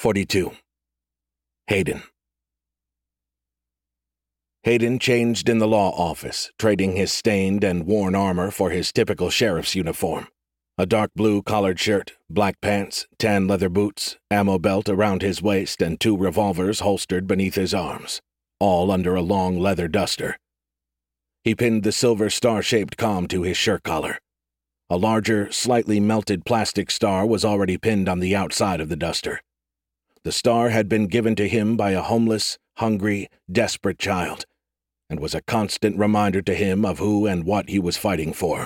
42. Hayden. Hayden changed in the law office, trading his stained and worn armor for his typical sheriff's uniform. A dark blue collared shirt, black pants, tan leather boots, ammo belt around his waist, and 2 revolvers holstered beneath his arms, all under a long leather duster. He pinned the silver star-shaped comm to his shirt collar. A larger, slightly melted plastic star was already pinned on the outside of the duster. The star had been given to him by a homeless, hungry, desperate child, and was a constant reminder to him of who and what he was fighting for.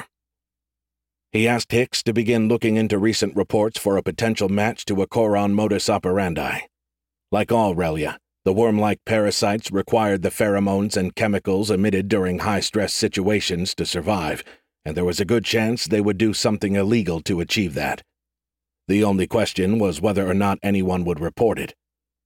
He asked Hicks to begin looking into recent reports for a potential match to a Choron modus operandi. Like all Relia, the worm-like parasites required the pheromones and chemicals emitted during high-stress situations to survive, and there was a good chance they would do something illegal to achieve that. The only question was whether or not anyone would report it.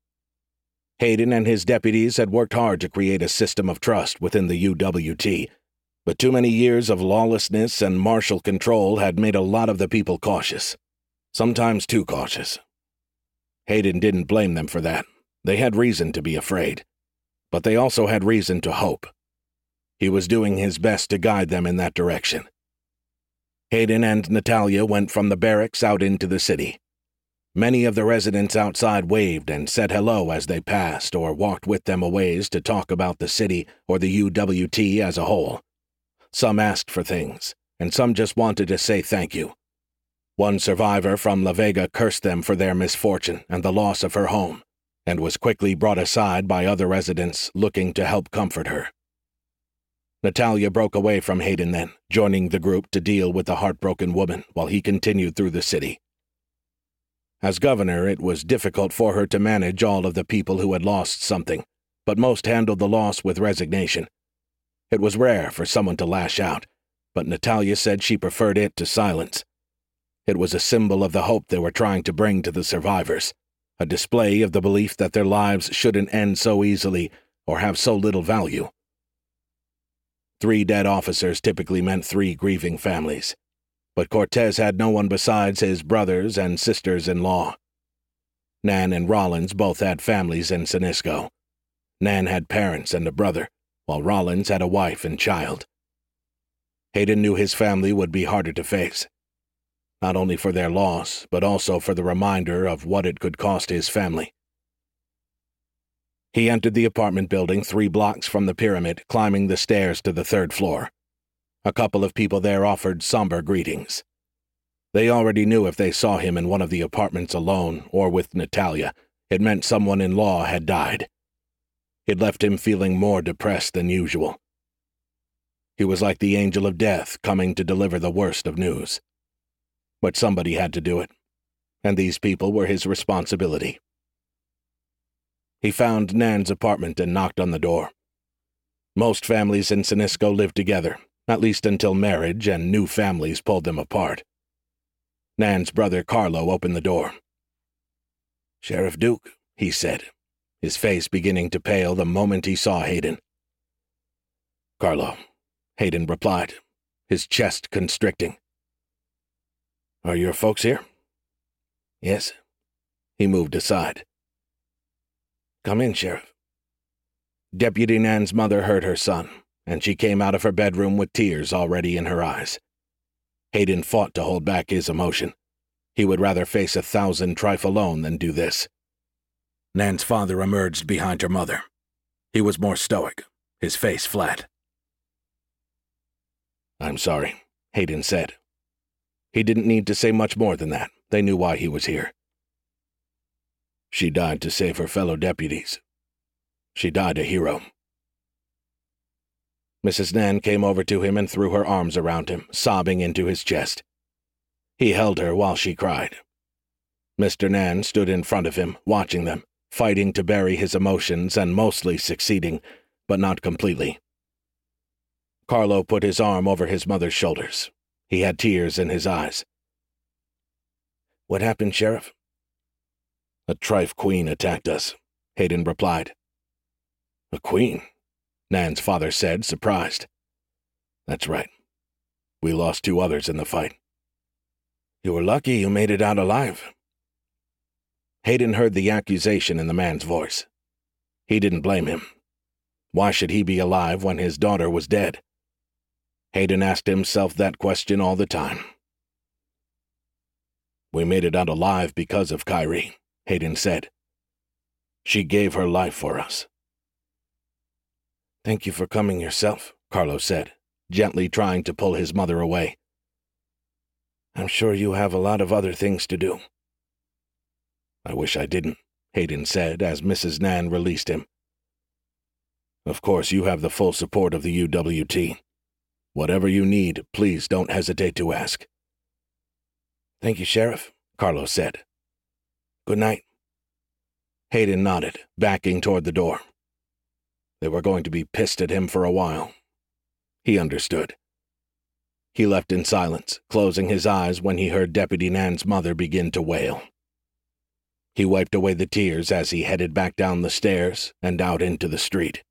Hayden and his deputies had worked hard to create a system of trust within the UWT, but too many years of lawlessness and martial control had made a lot of the people cautious. Sometimes too cautious. Hayden didn't blame them for that. They had reason to be afraid. But they also had reason to hope. He was doing his best to guide them in that direction. Hayden and Natalia went from the barracks out into the city. Many of the residents outside waved and said hello as they passed or walked with them a ways to talk about the city or the UWT as a whole. Some asked for things, and some just wanted to say thank you. One survivor from La Vega cursed them for their misfortune and the loss of her home, and was quickly brought aside by other residents looking to help comfort her. Natalia broke away from Hayden then, joining the group to deal with the heartbroken woman while he continued through the city. As governor, it was difficult for her to manage all of the people who had lost something, but most handled the loss with resignation. It was rare for someone to lash out, but Natalia said she preferred it to silence. It was a symbol of the hope they were trying to bring to the survivors, a display of the belief that their lives shouldn't end so easily or have so little value. 3 dead officers typically meant 3 grieving families, but Cortez had no one besides his brothers and sisters-in-law. Nan and Rollins both had families in Sinisco. Nan had parents and a brother, while Rollins had a wife and child. Hayden knew his family would be harder to face, not only for their loss, but also for the reminder of what it could cost his family. He entered the apartment building 3 blocks from the pyramid, climbing the stairs to the 3rd floor. A couple of people there offered somber greetings. They already knew if they saw him in one of the apartments alone or with Natalia, it meant someone in law had died. It left him feeling more depressed than usual. He was like the angel of death coming to deliver the worst of news. But somebody had to do it, and these people were his responsibility. He found Nan's apartment and knocked on the door. Most families in Sinisco lived together, at least until marriage and new families pulled them apart. Nan's brother Carlo opened the door. "Sheriff Duke," he said, his face beginning to pale the moment he saw Hayden. "Carlo," Hayden replied, his chest constricting. "Are your folks here?" "Yes." He moved aside. "Come in, Sheriff." Deputy Nan's mother heard her son, and she came out of her bedroom with tears already in her eyes. Hayden fought to hold back his emotion. He would rather face 1,000 trife alone than do this. Nan's father emerged behind her mother. He was more stoic, his face flat. "I'm sorry," Hayden said. He didn't need to say much more than that. They knew why he was here. "She died to save her fellow deputies. She died a hero." Mrs. Nan came over to him and threw her arms around him, sobbing into his chest. He held her while she cried. Mr. Nan stood in front of him, watching them, fighting to bury his emotions and mostly succeeding, but not completely. Carlo put his arm over his mother's shoulders. He had tears in his eyes. "What happened, Sheriff?" "A Trife queen attacked us," Hayden replied. "A queen?" Nan's father said, surprised. "That's right. We lost 2 others in the fight." "You were lucky you made it out alive." Hayden heard the accusation in the man's voice. He didn't blame him. Why should he be alive when his daughter was dead? Hayden asked himself that question all the time. "We made it out alive because of Kyrie," Hayden said. "She gave her life for us." "Thank you for coming yourself," Carlos said, gently trying to pull his mother away. "I'm sure you have a lot of other things to do." "I wish I didn't," Hayden said as Mrs. Nan released him. "Of course you have the full support of the UWT. Whatever you need, please don't hesitate to ask." "Thank you, Sheriff," Carlos said. "Good night." Hayden nodded, backing toward the door. They were going to be pissed at him for a while. He understood. He left in silence, closing his eyes when he heard Deputy Nan's mother begin to wail. He wiped away the tears as he headed back down the stairs and out into the street.